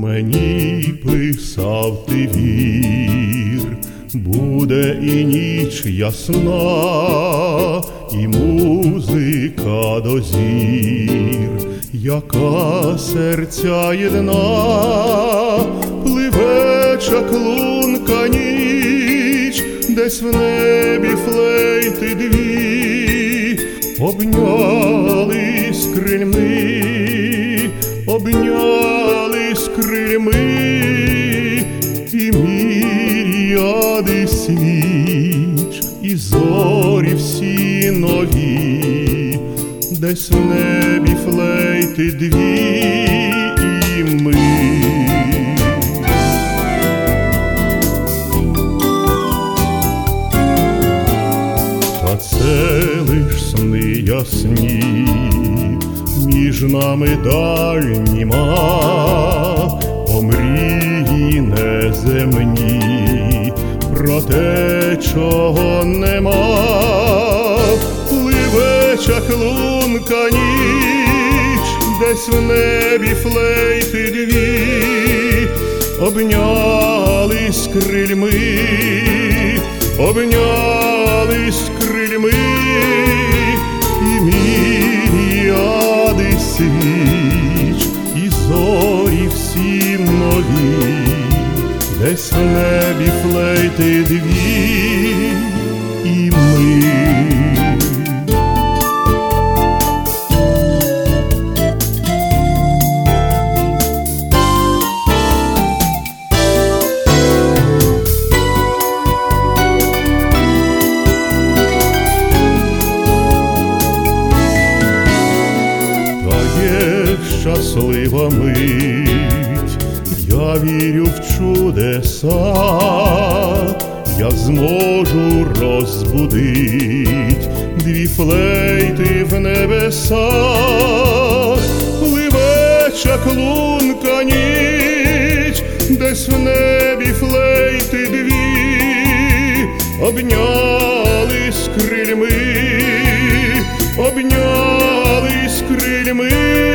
Мені писав ти вір, буде і ніч ясна, і музика до зір, яка серця єдна, пливе чаклунка ніч, десь в небі флейти дві, обнялись крильми, обнялись крильми, і міряди свіч, і зорі всі нові, десь в небі флейти дві, і ми. Та це лиш сни ясні, між нами дальніма, о мрії неземні, про те, чого нема. Пливе чаклунка ніч, десь в небі флейти дві, обнялись крильми, обнялись крильми, і міряди свіч, і зорі всі нові, десь в небі флейти дві, і ми. Щаслива мить, я вірю в чудеса, я зможу розбудить дві флейти в небесах. Пливе чаклунка ніч, десь в небі флейти дві, обнялись крильми, обнялись крильми,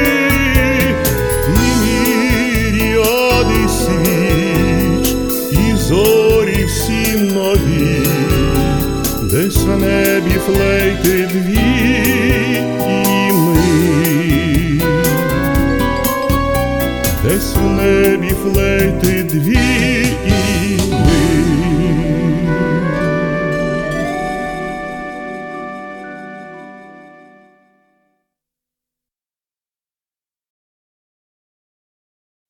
зорі всі нові, десь в небі флейти дві, і ми. Десь в небі флейти дві, і